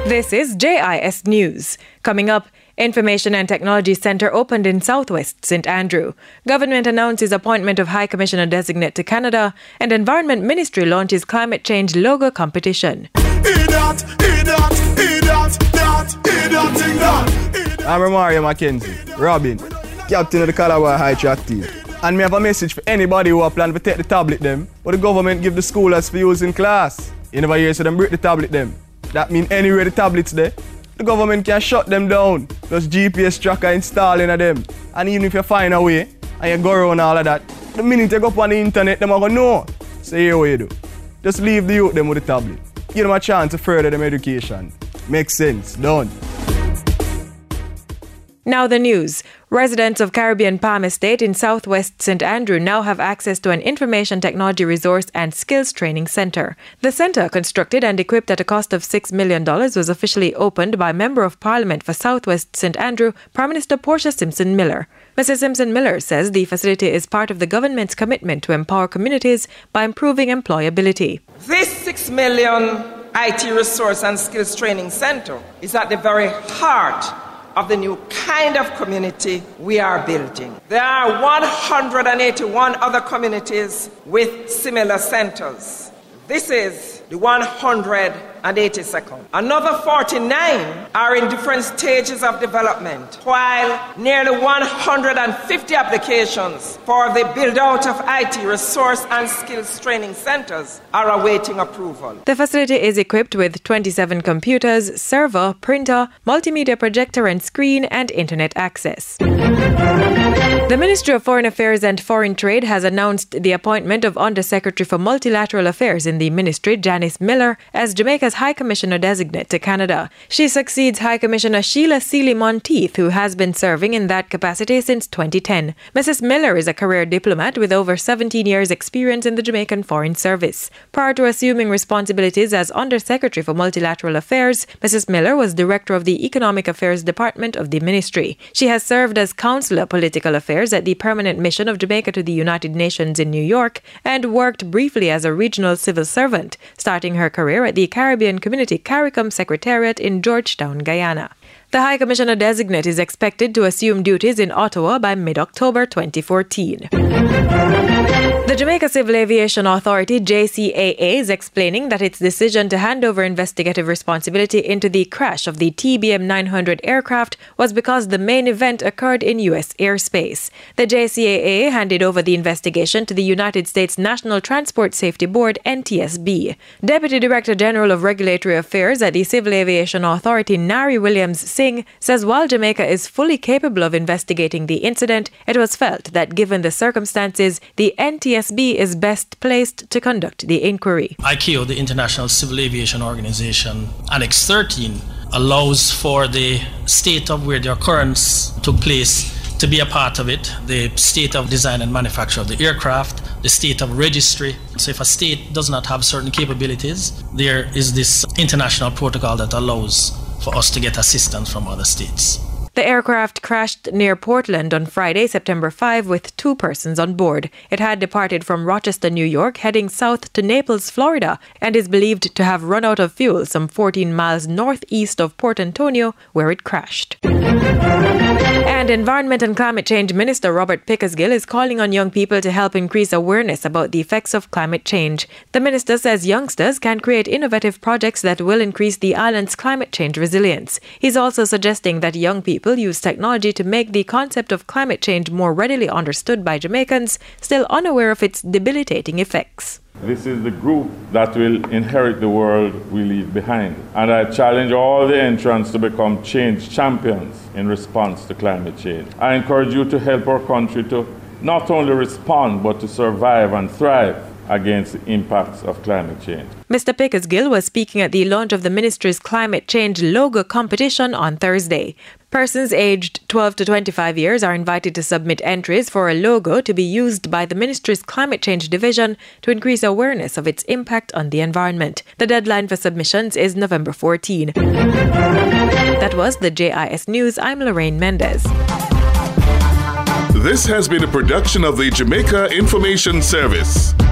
This is JIS News. Coming up, Information and Technology Centre opened in Southwest St Andrew. Government announces appointment of High Commissioner Designate to Canada, and Environment Ministry launches climate change logo competition. I'm Romario Mackenzie, Robin, captain of the Calabar High Track team. And me have a message for anybody who are planning to take the tablet them, but the government give the schoolers for use in class. You never hear so them break the tablet them. That mean anywhere the tablets there, the government can shut them down. There's GPS tracker installing of them. And even if you find a way and you go around all of that, the minute you go up on the internet, them are going to know. So here what you do. Just leave the youth them with the tablet. Give them a chance to further them education. Makes sense. Done. Now the news. Residents of Caribbean Palm Estate in Southwest St Andrew now have access to an information technology resource and skills training centre. The centre, constructed and equipped at a cost of $6 million, was officially opened by Member of Parliament for Southwest St Andrew, Prime Minister Portia Simpson Miller. Mrs. Simpson Miller says the facility is part of the government's commitment to empower communities by improving employability. This $6 million IT resource and skills training centre is at the very heart of the new kind of community we are building. There are 181 other communities with similar centers. This is the 182nd. Another 49 are in different stages of development, while nearly 150 applications for the build-out of IT resource and skills training centers are awaiting approval. The facility is equipped with 27 computers, server, printer, multimedia projector and screen, and internet access. The Ministry of Foreign Affairs and Foreign Trade has announced the appointment of Undersecretary for Multilateral Affairs in the ministry, Janice Miller, as Jamaica's High Commissioner Designate to Canada. She succeeds High Commissioner Sheila Seeley-Monteith, who has been serving in that capacity since 2010. Mrs. Miller is a career diplomat with over 17 years' experience in the Jamaican Foreign Service. Prior to assuming responsibilities as Undersecretary for Multilateral Affairs, Mrs. Miller was Director of the Economic Affairs Department of the ministry. She has served as Counselor Political Affairs at the Permanent Mission of Jamaica to the United Nations in New York and worked briefly as a regional civil servant, starting her career at the Caribbean Community CARICOM Secretariat in Georgetown, Guyana. The High Commissioner Designate is expected to assume duties in Ottawa by mid-October 2014. The Jamaica Civil Aviation Authority, JCAA, is explaining that its decision to hand over investigative responsibility into the crash of the TBM 900 aircraft was because the main event occurred in U.S. airspace. The JCAA handed over the investigation to the United States National Transport Safety Board, NTSB. Deputy Director General of Regulatory Affairs at the Civil Aviation Authority, Nari Williams-Singh, says while Jamaica is fully capable of investigating the incident, it was felt that given the circumstances, the NTSB is best placed to conduct the inquiry. ICAO, the International Civil Aviation Organization, Annex 13, allows for the state of where the occurrence took place to be a part of it, the state of design and manufacture of the aircraft, the state of registry. So if a state does not have certain capabilities, there is this international protocol that allows for us to get assistance from other states. The aircraft crashed near Portland on Friday, September 5, with 2 persons on board. It had departed from Rochester, New York, heading south to Naples, Florida, and is believed to have run out of fuel some 14 miles northeast of Port Antonio, where it crashed. And Environment and Climate Change Minister Robert Pickersgill is calling on young people to help increase awareness about the effects of climate change. The minister says youngsters can create innovative projects that will increase the island's climate change resilience. He's also suggesting that young people use technology to make the concept of climate change more readily understood by Jamaicans, still unaware of its debilitating effects. This is the group that will inherit the world we leave behind. And I challenge all the entrants to become change champions in response to climate change. I encourage you to help our country to not only respond, but to survive and thrive against the impacts of climate change. Mr. Pickersgill was speaking at the launch of the ministry's climate change logo competition on Thursday. Persons aged 12 to 25 years are invited to submit entries for a logo to be used by the ministry's climate change division to increase awareness of its impact on the environment. The deadline for submissions is November 14. That was the JIS News. I'm Lorraine Mendez. This has been a production of the Jamaica Information Service.